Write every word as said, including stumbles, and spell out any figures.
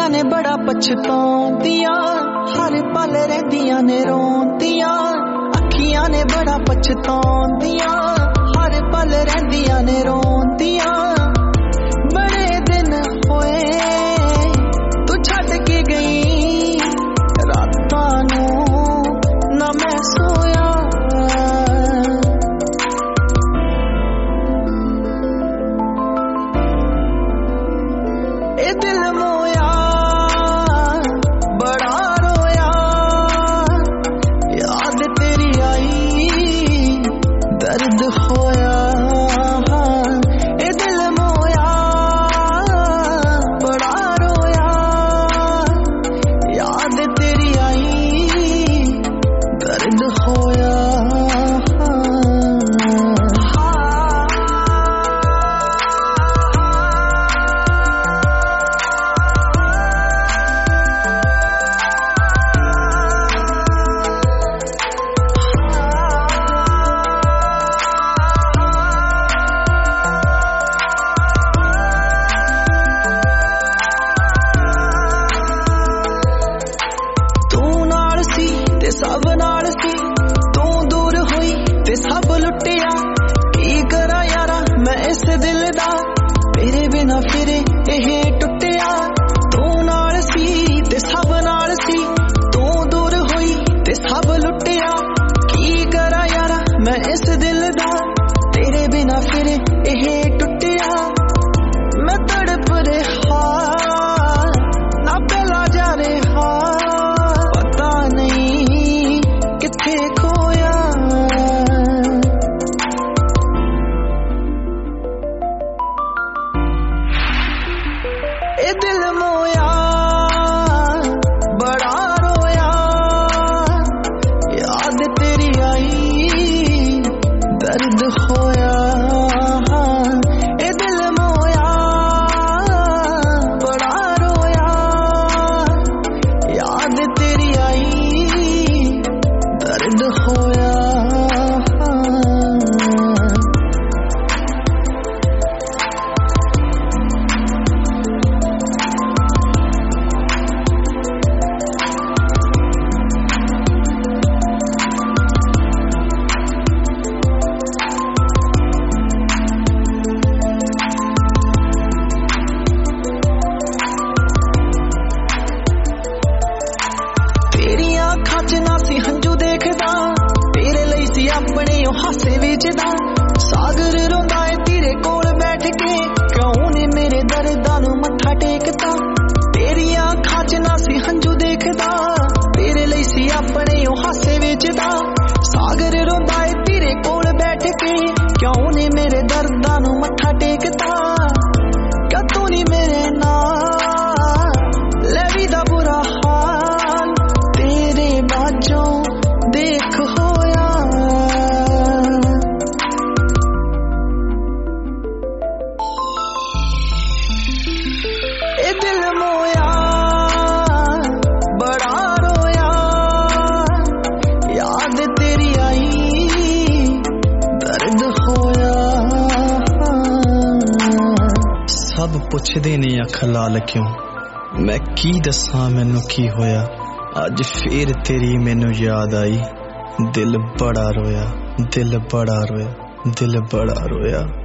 ने बड़ा पछताउंदियां, हर पल रहंदियां ने रोंदियां। अखियां ने बड़ा पछताउंदियां, हर पल रहंदियां ने रोंदियां। बड़े दिन होए तू छड्ड के गई, रातां नूं ना मैं सोया। ए दिल मोया बड़ा रोया, याद तेरी आई दर्द होया। ए दिल मोया बड़ा रोया, याद तेरी आई दर्द होया। सब नाल सी तू दूर हुई ते सब लुटिया, की करा यारा मैं इस दिल दा, तेरे बिना फिरे एह टुटिया। तू नाल सी ते सब नाल सी, तू दूर हुई ते सब लुटिया, की करा यारा मैं इस दिल दा, तेरे बिना फिरे एह टुटिया। मैं तड़प रहा ना पहला जा रहा, पता नहीं किथे खोया। ए दिल मोया बड़ा रोया, याद तेरी आई दर्द होया। ए दिल मोया बड़ा रोया, याद तेरी आई दर्द होया। तेरियां अखां च ना सी हंजू देखदा, तेरे लई सी अपने ओ हासे वेचदा। सागर रोंदा ए तेरे कोल बैठ के, क्यों ने मेरे दर्दां नूं मत्था टेकदा। तेरियां अखां च ना सी हंजू देखदा, तेरे लई सी अपने ओ हासे वेचदा। सागर रोंदा ए तेरे कोल बैठ के, क्यों ने मेरे दर्दां नूं मत्था टेकदा। क्या तू नी मेरे नाल लैवी दा बुरा हाल, तेरे बाजों देख होया। ए दिल मोया बड़ा रोया, याद तेरी आई दर्द होया। सब पुछदे ने अख लाल क्यों, मैं की दसां मैनू की होया। अज फिर तेरी मैनू याद आई, दिल बड़ा रोया, दिल बड़ा रोया, दिल बड़ा रोया।